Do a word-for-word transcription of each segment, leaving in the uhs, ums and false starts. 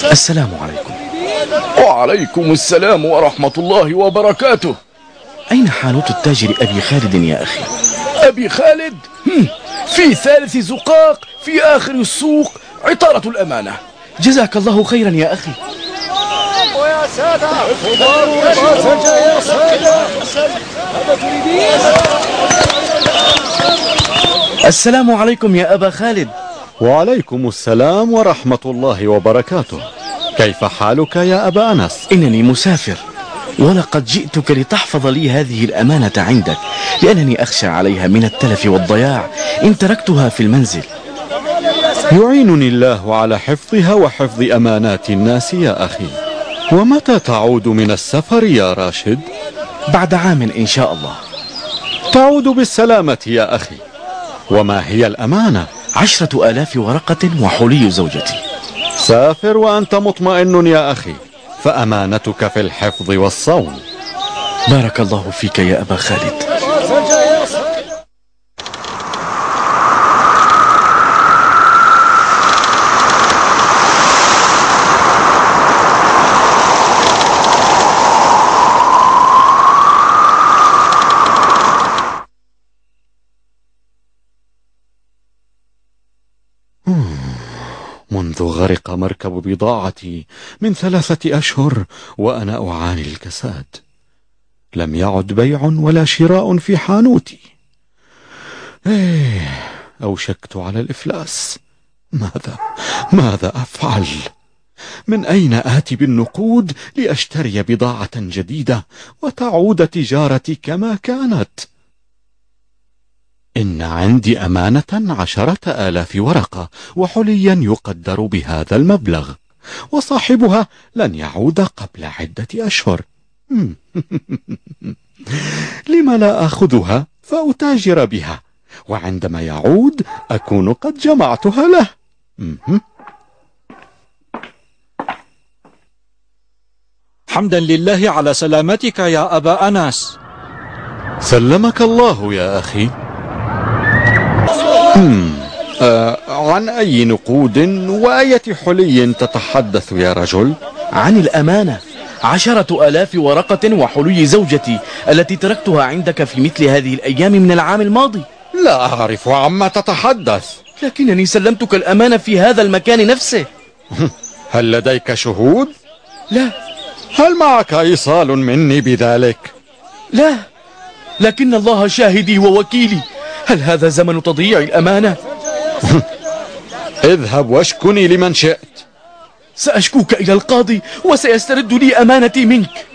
السلام عليكم. وعليكم السلام ورحمة الله وبركاته. أين حانوت التاجر أبي خالد يا أخي؟ أبي خالد؟ في ثالث زقاق في آخر السوق، عطارة الأمانة. جزاك الله خيرا يا أخي. ويا سادة يا سادة. السلام عليكم يا أبا خالد. وعليكم السلام ورحمة الله وبركاته. كيف حالك يا أبا أنس؟ إنني مسافر، ولقد جئتك لتحفظ لي هذه الأمانة عندك، لأنني أخشى عليها من التلف والضياع إن تركتها في المنزل. يعينني الله على حفظها وحفظ أمانات الناس يا أخي. ومتى تعود من السفر يا راشد؟ بعد عام إن شاء الله. تعود بالسلامة يا أخي. وما هي الأمانة؟ عشرة آلاف ورقة وحلي زوجتي. سافر وأنت مطمئن يا أخي، فأمانتك في الحفظ والصون. بارك الله فيك يا أبا خالد. منذ غرق مركب بضاعتي من ثلاثة أشهر وأنا أعاني الكساد. لم يعد بيع ولا شراء في حانوتي. إيه، أوشكت على الإفلاس. ماذا ماذا أفعل؟ من أين آتي بالنقود لأشتري بضاعة جديدة وتعود تجارتي كما كانت؟ إن عندي أمانة عشرة آلاف ورقة وحليا يقدر بهذا المبلغ، وصاحبها لن يعود قبل عدة أشهر. لم لا أخذها فأتاجر بها، وعندما يعود أكون قد جمعتها له. حمدا لله على سلامتك يا أبا أنس. سلمك الله يا أخي. آه عن أي نقود وأية حلي تتحدث يا رجل؟ عن الأمانة، عشرة آلاف ورقة وحلي زوجتي التي تركتها عندك في مثل هذه الأيام من العام الماضي. لا أعرف عما تتحدث. لكنني سلمتك الأمانة في هذا المكان نفسه. هل لديك شهود؟ لا. هل معك إيصال مني بذلك؟ لا، لكن الله شاهدي ووكيلي. هل هذا زمن تضييع الأمانة؟ اذهب واشكني لمن شئت. سأشكوك إلى القاضي وسيسترد لي أمانتي منك.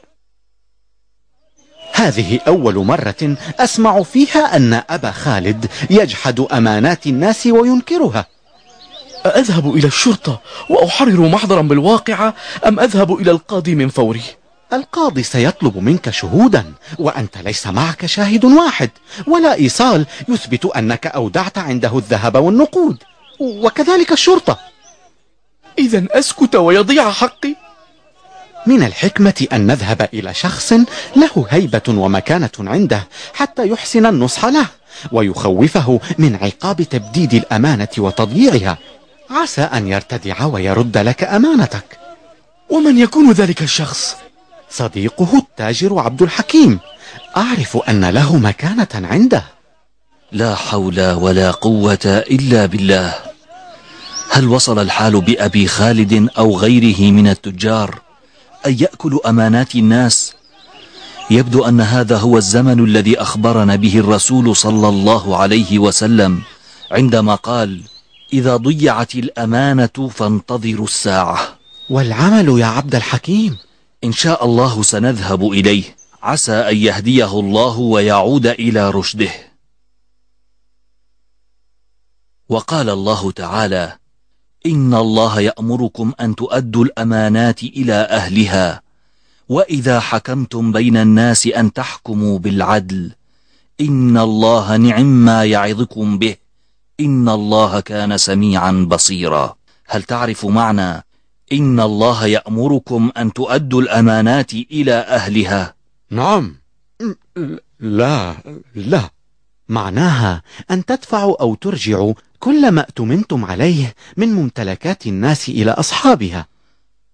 هذه أول مرة أسمع فيها أن أبا خالد يجحد أمانات الناس وينكرها. أذهب إلى الشرطة وأحرر محضرا بالواقعة أم أذهب إلى القاضي من فوري؟ القاضي سيطلب منك شهودا، وأنت ليس معك شاهد واحد ولا إيصال يثبت أنك أودعت عنده الذهب والنقود، وكذلك الشرطة. إذن أسكت ويضيع حقي؟ من الحكمة أن نذهب إلى شخص له هيبة ومكانة عنده حتى يحسن النصح له ويخوفه من عقاب تبديد الأمانة وتضييعها، عسى أن يرتدع ويرد لك أمانتك. ومن يكون ذلك الشخص؟ صديقه التاجر عبد الحكيم، أعرف أن له مكانة عنده. لا حول ولا قوة إلا بالله. هل وصل الحال بأبي خالد أو غيره من التجار أن يأكلوا أمانات الناس؟ يبدو أن هذا هو الزمن الذي أخبرنا به الرسول صلى الله عليه وسلم عندما قال: إذا ضيعت الأمانة فانتظروا الساعة. والعمل يا عبد الحكيم؟ إن شاء الله سنذهب إليه، عسى أن يهديه الله ويعود إلى رشده. وقال الله تعالى: إن الله يأمركم أن تؤدوا الأمانات إلى أهلها، وإذا حكمتم بين الناس أن تحكموا بالعدل، إن الله نعم ما يعظكم به، إن الله كان سميعا بصيرا. هل تعرف معنى إن الله يأمركم أن تؤدوا الأمانات إلى أهلها؟ نعم. لا لا معناها أن تدفعوا أو ترجعوا كل ما أتمنتم عليه من ممتلكات الناس إلى أصحابها.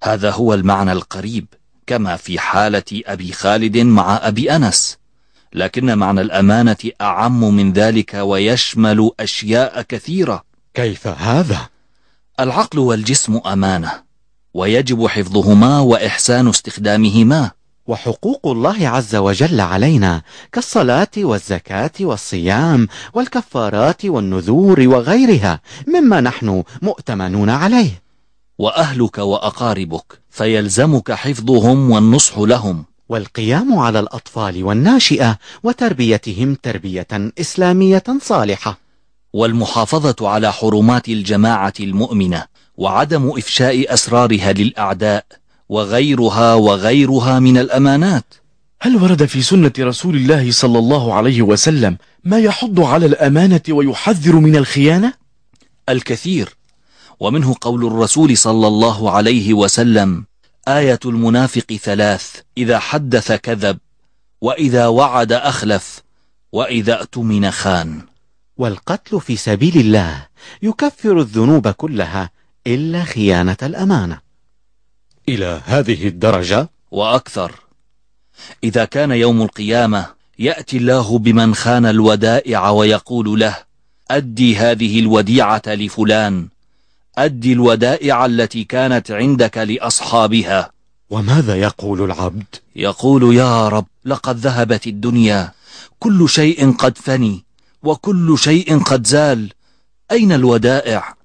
هذا هو المعنى القريب، كما في حالة أبي خالد مع أبي أنس، لكن معنى الأمانة أعم من ذلك ويشمل أشياء كثيرة. كيف هذا؟ العقل والجسم أمانة، ويجب حفظهما وإحسان استخدامهما. وحقوق الله عز وجل علينا كالصلاة والزكاة والصيام والكفارات والنذور وغيرها مما نحن مؤتمنون عليه. وأهلك وأقاربك فيلزمك حفظهم والنصح لهم، والقيام على الأطفال والناشئة وتربيتهم تربية إسلامية صالحة، والمحافظة على حرمات الجماعة المؤمنة وعدم إفشاء أسرارها للأعداء وغيرها وغيرها من الأمانات. هل ورد في سنة رسول الله صلى الله عليه وسلم ما يحض على الأمانة ويحذر من الخيانة؟ الكثير، ومنه قول الرسول صلى الله عليه وسلم: آية المنافق ثلاث: إذا حدث كذب، وإذا وعد أخلف، وإذا اؤتمن خان. والقتل في سبيل الله يكفر الذنوب كلها إلا خيانة الأمانة. إلى هذه الدرجة وأكثر. إذا كان يوم القيامة يأتي الله بمن خان الودائع ويقول له: أدي هذه الوديعة لفلان، أدي الودائع التي كانت عندك لأصحابها. وماذا يقول العبد؟ يقول: يا رب، لقد ذهبت الدنيا، كل شيء قد فني، وكل شيء قد زال، أين الودائع؟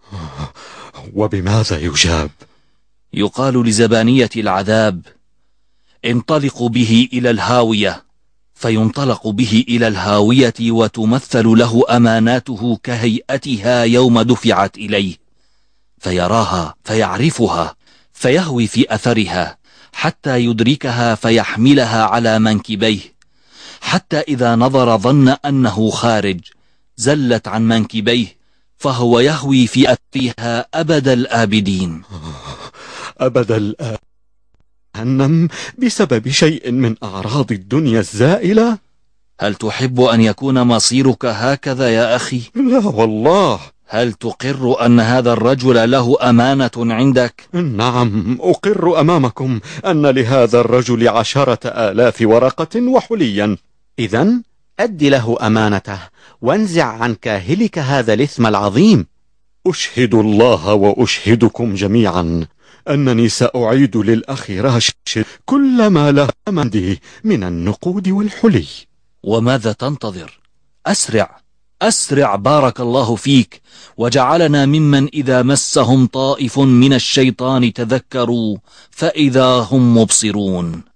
وبماذا يجاب؟ يقال لزبانية العذاب: انطلقوا به إلى الهاوية، فينطلق به إلى الهاوية وتمثل له أماناته كهيئتها يوم دفعت إليه، فيراها فيعرفها فيهوي في أثرها حتى يدركها فيحملها على منكبيه، حتى إذا نظر ظن أنه خارج زلت عن منكبيه، فهو يهوي في أثرها أبد الآبدين. أبد الآبدين جهنم بسبب شيء من أعراض الدنيا الزائلة؟ هل تحب أن يكون مصيرك هكذا يا أخي؟ لا والله. هل تقر أن هذا الرجل له أمانة عندك؟ نعم، أقر أمامكم أن لهذا الرجل عشرة آلاف ورقة وحليا. إذن أد له أمانته وانزع عن كاهلك هذا الإثم العظيم. أشهد الله وأشهدكم جميعا أنني سأعيد للأخ راشد كل ما له عندي من النقود والحلي. وماذا تنتظر؟ أسرع أسرع، بارك الله فيك، وجعلنا ممن إذا مسهم طائف من الشيطان تذكروا فإذا هم مبصرون.